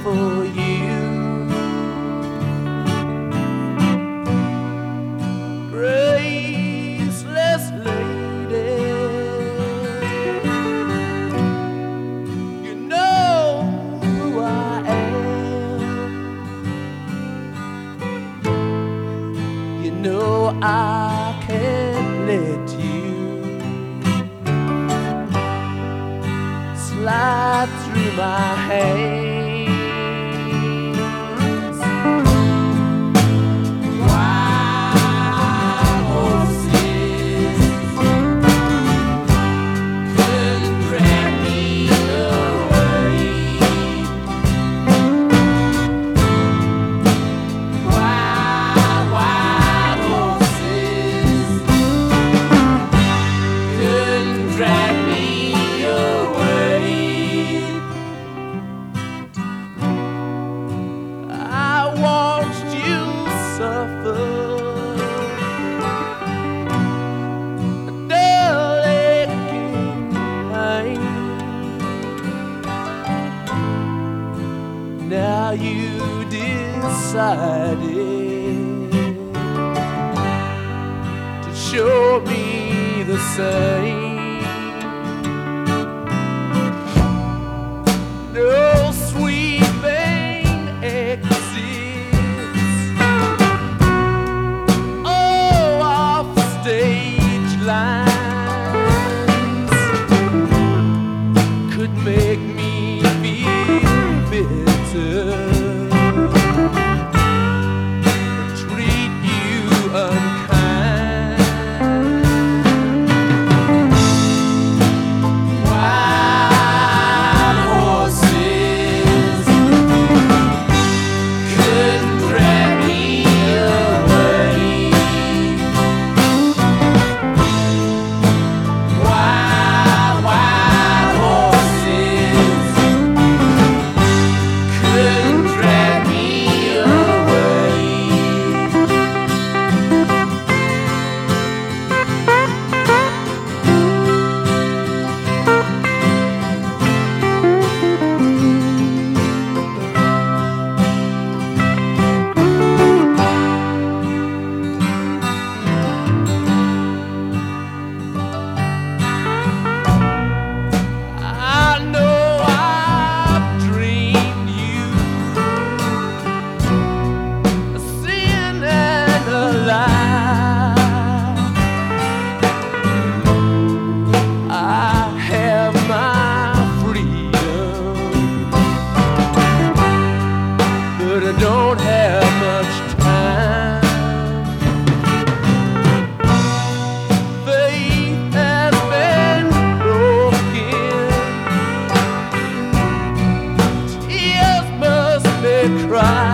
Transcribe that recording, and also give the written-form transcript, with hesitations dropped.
for you. Graceless lady, you know who I am. You know I can't let you slide through my hands. Wild horses couldn't drag me away. Wild horses couldn't drag me away. I watched you suffer a dull aching pain. Now you decided to show me the same. No sweet vein exits, oh, off stage lines could make me feel bitter or treat you unkind. Wild horses couldn't drag me away. Wild horses couldn't drag me away. I know I've dreamed you a sin and a lie. I have my freedom, but I don't have much time. Faith has been broken, tears must be cried.